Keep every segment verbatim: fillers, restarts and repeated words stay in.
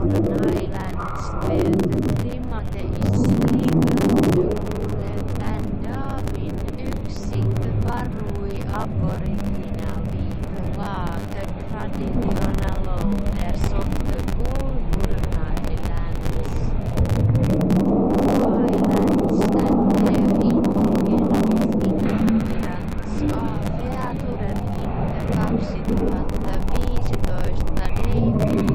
Islands where the climate is legal to live and Darwin yksi varui aborigina viivelaa the traditional owners of the Goulburn Islands. Islands and their indigenous inhabitants are featured in the kaksituhattaviisitoista David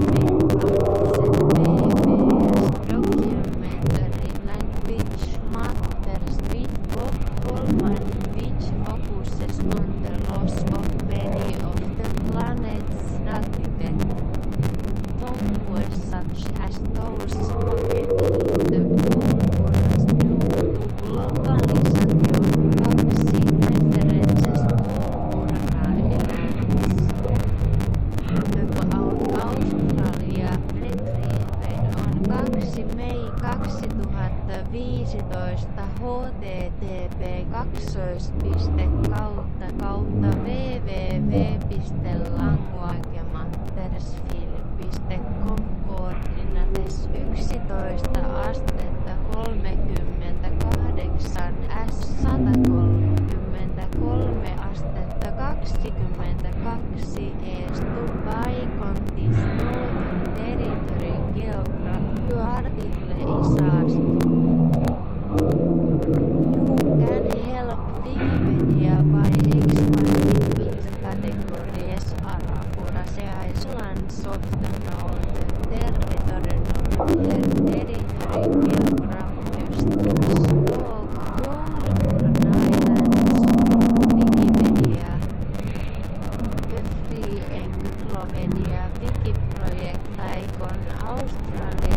documentary Language Matters with Bob Coleman, which focuses on the loss of many of the planet's native tongues such as those spoken in the Goulburns due to globalization. Kaksi references Goulburn Islands. About Australia Retrieved on kaksi Mei kaksituhattaviisitoista http kaksois piste kautta kautta www piste languagematters.fil piste com koordinates yksitoista astetta kolmekymmentäkahdeksan S sata kolmekymmentäkolme astetta kaksikymmentäkaksi East by Contis Northern Territory Geography article is asked. You can help Wikipedia by expanding its categories Arafura Islands of the Northern Territory Northern Territory Geography Stock Goulburn Islands Wikipedia The Free Encyclopedia Wikiproject Icon Australia